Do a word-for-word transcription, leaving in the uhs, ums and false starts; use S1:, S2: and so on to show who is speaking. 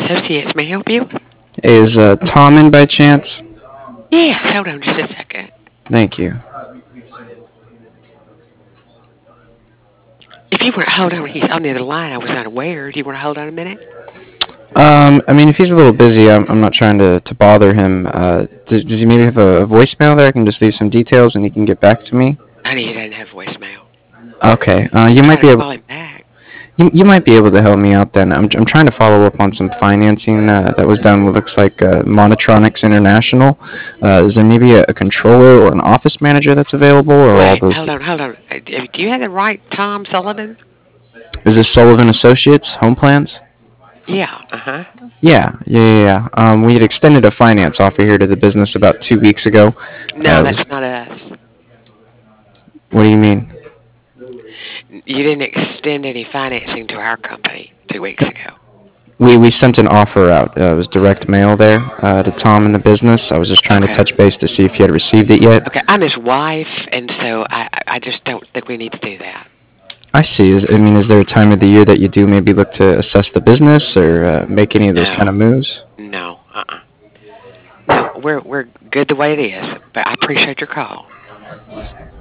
S1: Associates. May I help you?
S2: Is uh, Tom in by chance?
S1: Yes, hold on just a second.
S2: Thank you.
S1: If you want to hold on, he's on the other line. I was not aware. Do you want to hold on a minute?
S2: Um, I mean, if he's a little busy, I'm, I'm not trying to, to bother him. Uh, does, does he maybe have a, a voicemail there? I can just leave some details and he can get back to me.
S1: Honey, he doesn't have voicemail.
S2: Okay. Uh,
S1: You
S2: you
S1: can try
S2: might
S1: to
S2: be able
S1: call him back.
S2: you, you might be able to help me out then. I'm, I'm trying to follow up on some financing uh, that was done with looks like uh, Monotronics International. Uh, is there maybe a, a controller or an office manager that's available, or all
S1: Wait,
S2: those?
S1: hold on, hold on. Uh, Do do you have the right Tom Sullivan?
S2: Is this Sullivan Associates Home Plans?
S1: Yeah, uh huh.
S2: Yeah, yeah, yeah. yeah. Um, we had extended a finance offer here to the business about two weeks ago.
S1: No,
S2: Uh,
S1: that's not us.
S2: what do you mean?
S1: You didn't extend any financing to our company two weeks ago.
S2: We we sent an offer out. Uh, it was direct mail there uh, to Tom in the business. I was just trying to
S1: Okay.
S2: touch base to see if he had received it yet.
S1: Okay, I'm his wife, and so I, I I just don't think we need to do that.
S2: I see. Is, I mean, is there a time of the year that you do maybe look to assess the business or uh, make any of those kind
S1: No,
S2: of moves?
S1: no, uh-uh. No, we're we're good the way it is. But I appreciate your call.